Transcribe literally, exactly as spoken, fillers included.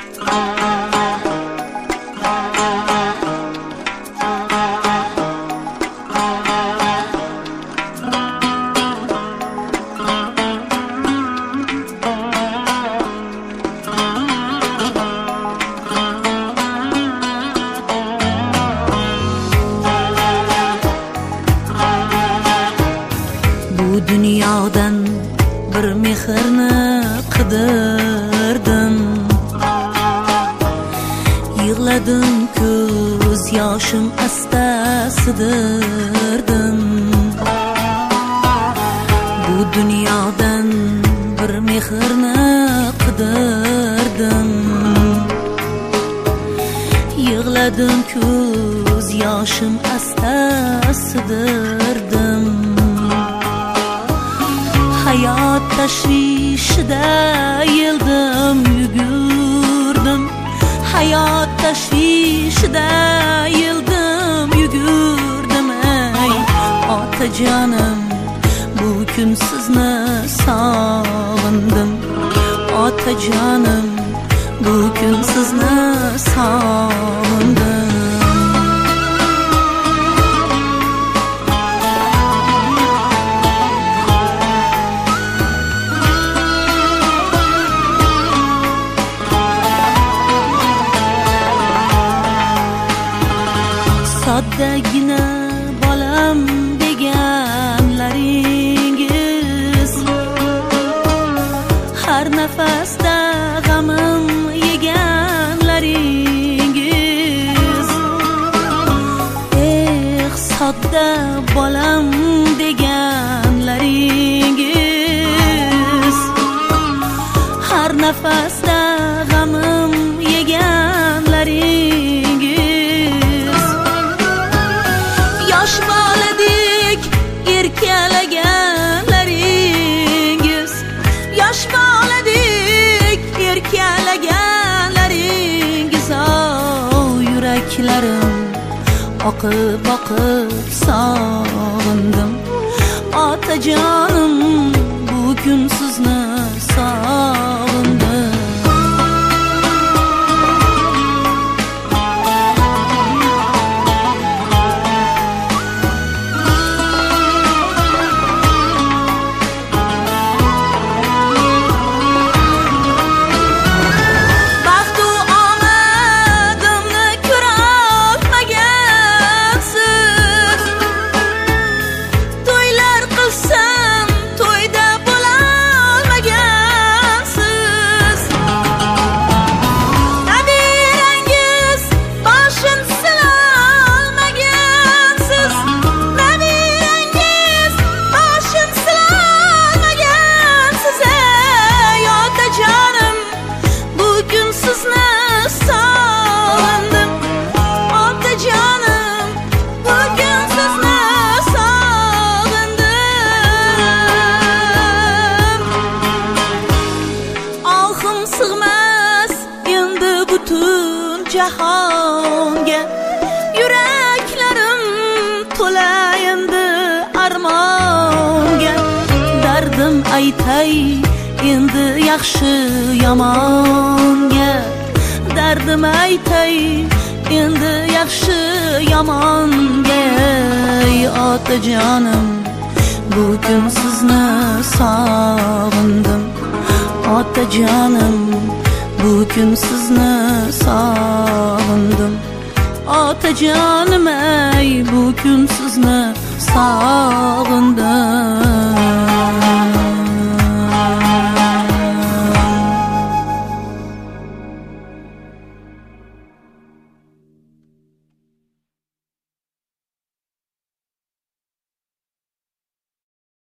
Bu dunyodan bir mehrni qidirdim, yig'ladim, ko'z yoshim asta sidirdim. Bu dunyodan bir mehrni qidirdim, yig'ladim, ko'z yoshim asta sidirdim. Hayot tashvishida yildim, yugurdim. Hayot tashvishida yildim, yugurdim. Ey otajonim, bu kun sizni sog'indim. Otajonim, bu kun sizni sog'indim. Soddagina bolam deganlaringiz, har nafasda g'amim yeganlaringiz. Eh, sodda bolam deganlaringiz, har nafasda g'amim yeganlaringiz. Yosh boladek erkalaganlaringiz, yosh boladek erkalaganlaringiz. Oh, yuraklarim oqib oqib sog'indim. Otajonim, bu kun sizni sog'indim. Jahonga yuraklarim to'la endi armonga. Dardim aytay endi yaxshi yomonga. Dardim aytay endi yaxshi yomonga. Ey otajonim, bu kun sizni sog'indim. Otajonim, bu kun sizni sog'indim. Otajonim, ey bu kun sizni sog'indim.